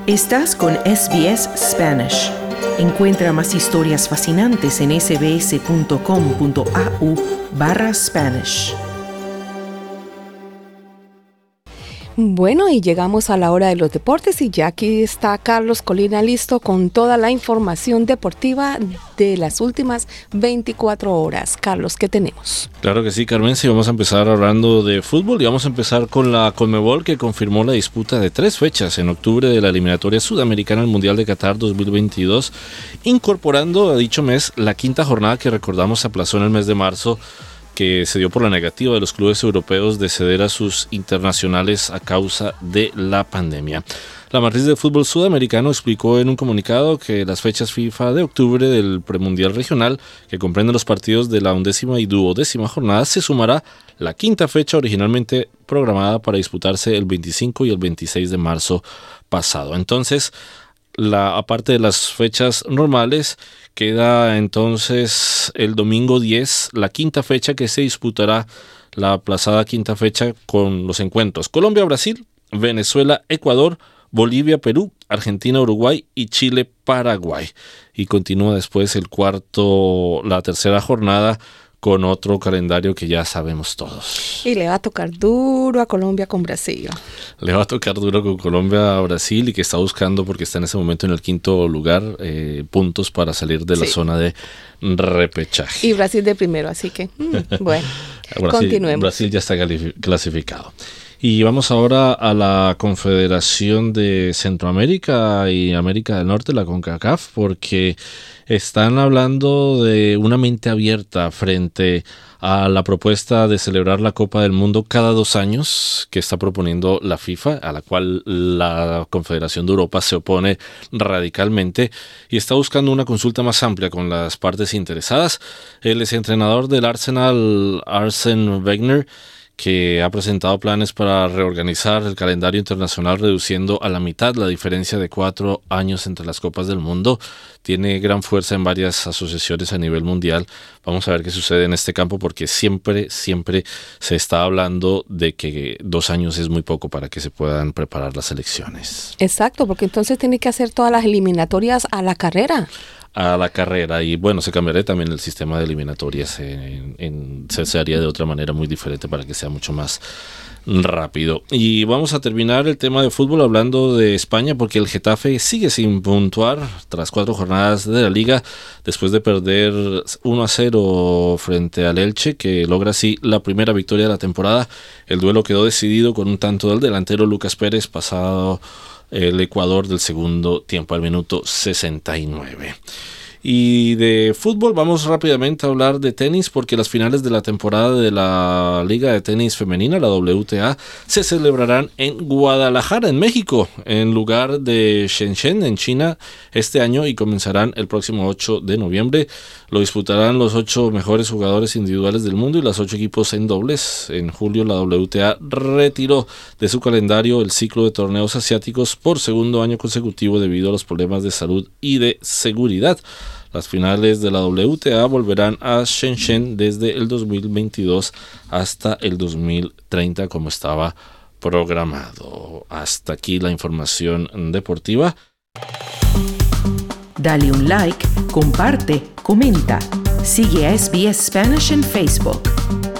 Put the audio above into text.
Estás con SBS Spanish. Encuentra más historias fascinantes en sbs.com.au/Spanish. Bueno, y llegamos a la hora de los deportes y ya aquí está Carlos Colina listo con toda la información deportiva de las últimas 24 horas. Carlos, ¿qué tenemos? Claro que sí, Carmen, sí, vamos a empezar hablando de fútbol y vamos a empezar con la Conmebol, que confirmó la disputa de 3 fechas en octubre de la eliminatoria sudamericana al Mundial de Qatar 2022, incorporando a dicho mes la quinta jornada que recordamos se aplazó en el mes de marzo, que se dio por la negativa de los clubes europeos de ceder a sus internacionales a causa de la pandemia. La matriz de fútbol sudamericano explicó en un comunicado que las fechas FIFA de octubre del premundial regional, que comprende los partidos de la 11ª y 12ª jornada, se sumará la quinta fecha originalmente programada para disputarse el 25 y el 26 de marzo pasado. Entonces, aparte de las fechas normales, queda entonces el domingo 10, la quinta fecha que se disputará, la aplazada quinta fecha con los encuentros Colombia-Brasil, Venezuela-Ecuador, Bolivia-Perú, Argentina-Uruguay y Chile-Paraguay. Y continúa después la tercera jornada con otro calendario que ya sabemos todos. Y le va a tocar duro a Colombia con Brasil. Le va a tocar duro con Colombia a Brasil, y que está buscando, porque está en ese momento en el quinto lugar, puntos para salir de la zona de repechaje. Y Brasil de primero, así que bueno, continuemos. Brasil ya está clasificado. Y vamos ahora a la Confederación de Centroamérica y América del Norte, la CONCACAF, porque están hablando de una mente abierta frente a la propuesta de celebrar la Copa del Mundo cada 2 años que está proponiendo la FIFA, a la cual la Confederación de Europa se opone radicalmente y está buscando una consulta más amplia con las partes interesadas. El exentrenador del Arsenal, Arsene Wenger, que ha presentado planes para reorganizar el calendario internacional reduciendo a la mitad la diferencia de 4 años entre las Copas del Mundo, tiene gran fuerza en varias asociaciones a nivel mundial. Vamos a ver qué sucede en este campo, porque siempre se está hablando de que 2 años es muy poco para que se puedan preparar las elecciones. Exacto, porque entonces tiene que hacer todas las eliminatorias a la carrera. Y bueno, se cambiaría también el sistema de eliminatorias, se haría de otra manera muy diferente para que sea mucho más rápido. Y vamos a terminar el tema de fútbol hablando de España, porque el Getafe sigue sin puntuar tras 4 jornadas de la liga, después de perder 1-0 frente al Elche, que logra así la primera victoria de la temporada. El duelo quedó decidido con un tanto del delantero Lucas Pérez, pasado el Ecuador del segundo tiempo al minuto 69. Y de fútbol vamos rápidamente a hablar de tenis, porque las finales de la temporada de la Liga de Tenis Femenina, la WTA, se celebrarán en Guadalajara, en México, en lugar de Shenzhen, en China, este año, y comenzarán el próximo 8 de noviembre. Lo disputarán los 8 mejores jugadores individuales del mundo y los 8 equipos en dobles. En julio, la WTA retiró de su calendario el ciclo de torneos asiáticos por segundo año consecutivo debido a los problemas de salud y de seguridad. Las finales de la WTA volverán a Shenzhen desde el 2022 hasta el 2030, como estaba programado. Hasta aquí la información deportiva. Dale un like, comparte, comenta. Sigue a SBS Spanish en Facebook.